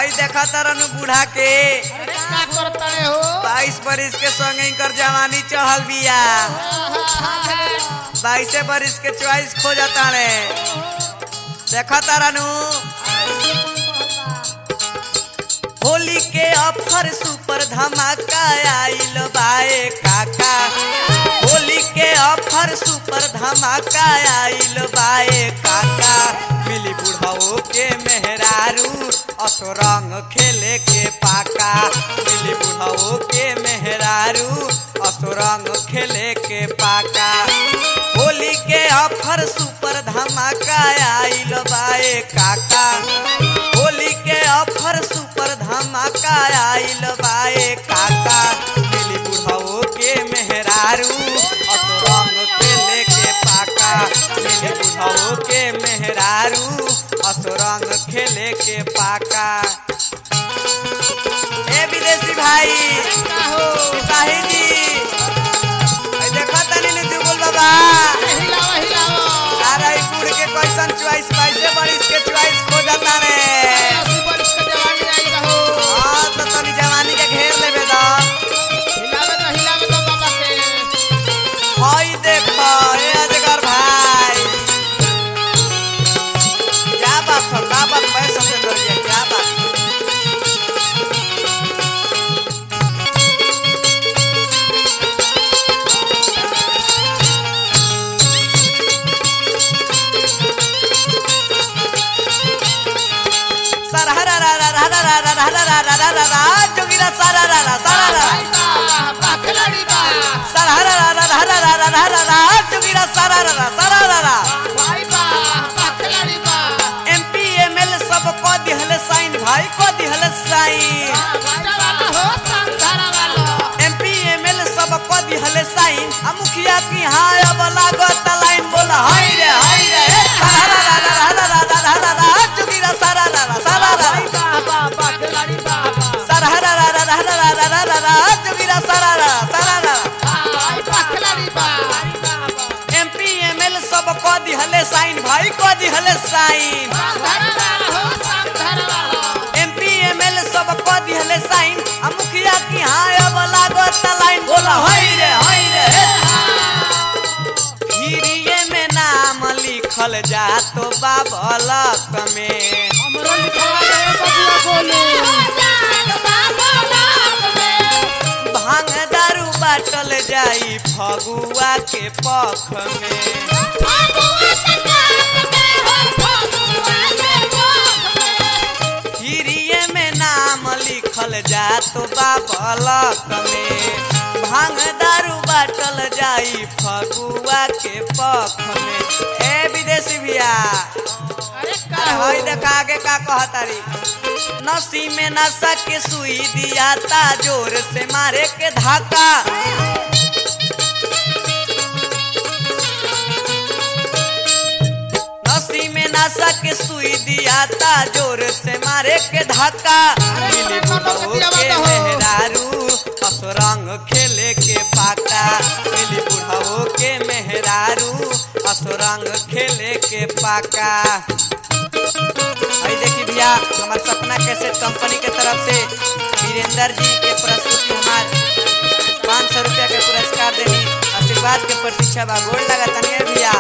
हई देखा तरनु बूढ़ा के अरे का करता रे हो 22 बरिस के संगे इनकर जवानी चढ़ल बिया 22 बरिस के चॉइस खो जाता रे देखा तरनु होली के ऑफर सुपर धमाका आइल बाए काका होली के ऑफर सुपर धमाका आइल बाए काका मिली बुढ़ाओ के मेहरारू असो रंग खेले के पाका मिली बुढ़ाओ के मेहरारू असो रंग खेले के पाका होली के ऑफर सुपर धमाका आइल बाए काका होली के ऑफर सुपर धमाका आइल बाए काका मिली बुढ़ाओ के मेहरारू असो रंग खेले के पाका मिली बुढ़ाओ के मेहरारू असो रंग खेले के पाका ए विदेशी भाई का हो सिपाही जी देखो तनी ने जुगुल बाबा हिलावा हिलावा अरे बुढ़ के कैसन चॉइस 22 बरिस के चॉइस खो जाता रे 80 बरिस के जवानी आई रहो हाँ तो तनी जवानी के घेर लेबे दा हिलावे तो बाबा के हई देखो ए अजगर भाई क्या बात है मैं समझ रही क्या बात है जोगिरा सारा रा सारा रा खिलाड़ी बा जोगिरा सारा रा भाई बा खिलाड़ी बा एमपी एमएल सब को दिहले साइन भाई को दिहले साइन वाला हो संधारा वाला एमपी एमएल सब को दिहले साइन आ मुखिया की हां अब लागत लाइन बोला हाय रे जोगिरा सारा रा बा खिलाड़ी बा जोगिरा सारा रा खिलाड़ी बा एमपी एमएल सब को दिहले साइन भाई को दिहले साइन एमपी एमएल सब को दिहले साइन आ मुखिया की हां अब लागत लाइन बोला हाय रे हिरिये में नाम लिखल जा तो बाबलक में हमरो लिखवा दे बबुआ बोले भांग दारू बाटल जाई फगुआ के पख में हिरिये में नाम लिखल जा तो बाबलक में भांग दारू बाटल जाई फगुआ के पख में ए विदेशी भैया अरे का अरे हई देखा आगे का कहतारी नसी में नशा के सुई दिया ता जोर से मारे के धाका नसी में नशा के सुई दिया ता जोर से मारे के धाका मिली बुढ़ाओ के मेहरारू असो रंग खेले के पाका मिली बुढ़ाओ के मेहरारू असो रंग खेले के पाका भाई देखिए भैया हमारे सपना कैसेट कंपनी के तरफ से वीरेंद्र जी के प्रस्तुति हमारे 500 रुपया के पुरस्कार देनी आशीर्वाद के प्रतीक्षा बा गोड़ लगा तनिए भैया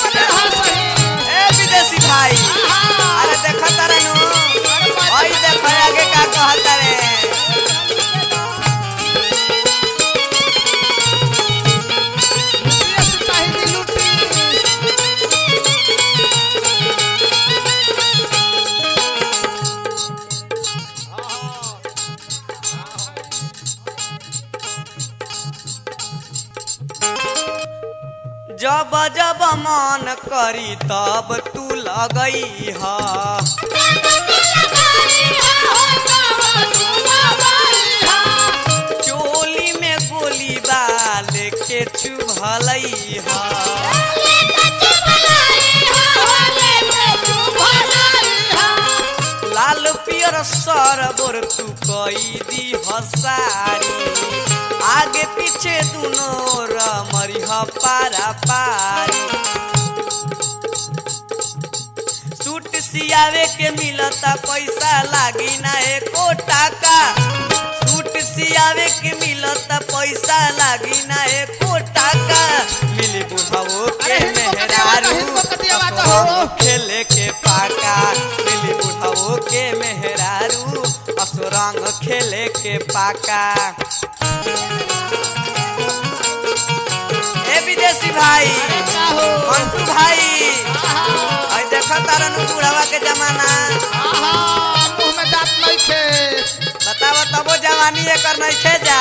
ए विदेशी भाई अरे देखा तारे नु भाई देखा आगे का कहता रे जब जब मन करी तब तू लगई हा चोली में गोली बाल के चुभलई हा लाल पियर सरबोर तू कई दी हसारी आगे पीछे दोनों रमरिह पारा पारी सूट सियावे के मिलता पैसा लागी ना एको टाका सूट सियावे के मिलता पैसा लागी ना एको टाका मिली बुढ़ाओ के मेहरारू असुरंग खेले के पाका मिली बुढ़ाओ के मेहरारू असुरंग खेले के पाका। ए विदेशी भाई मंटू भाई आई देखा तारन बुढ़ावा के जमाना मुंह में दांत नहीं थे बतावा तबो जवानी एकर नहीं थे जा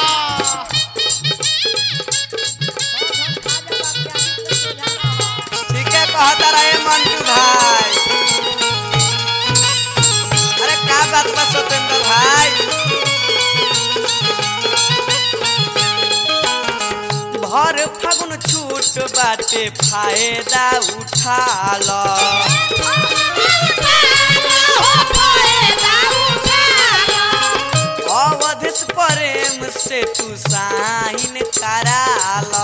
ठीक है कहता रहे मंटू भाई। अरे का बात बा सतेंद्र भाई भर फागुन छूट बाटे फायदा उठा लो अवधिस प्रेम से तू साइन करा लो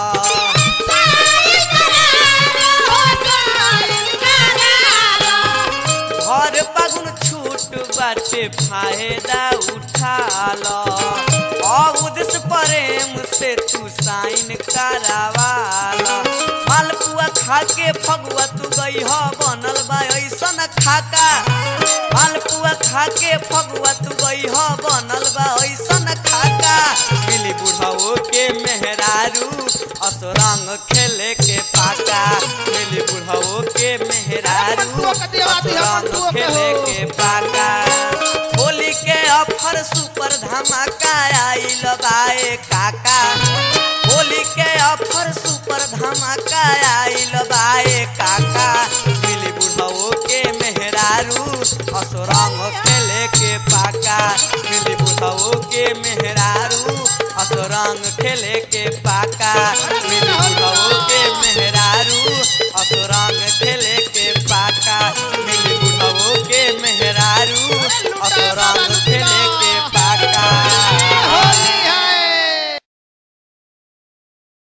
भर फागुन छूट बाटे फायदा उठा लो अवधिस प्रेम से तू साइन करावाला मालपुआ खा के फगुआ तू गई हो बनल बा ऐसन खाका मालपुआ खा के फगुआ तू गई हो बनल बा ऐसन खाका मिली बुढ़ाओ के मेहरारू असुरंग खेले के पाका मिली बुढ़ाओ के मेहरारू असुरंग खेले के पाका। होली के ऑफर सुपर धमाका आइल बाए काका होली के ऑफर सुपर धमाका आइल बाए काका मिली बुढ़ाओ के मेहरारू असुरंग खेले के पाका मिली बुढ़ाओ के मेहरारू असुरंग खेले के पाका मिली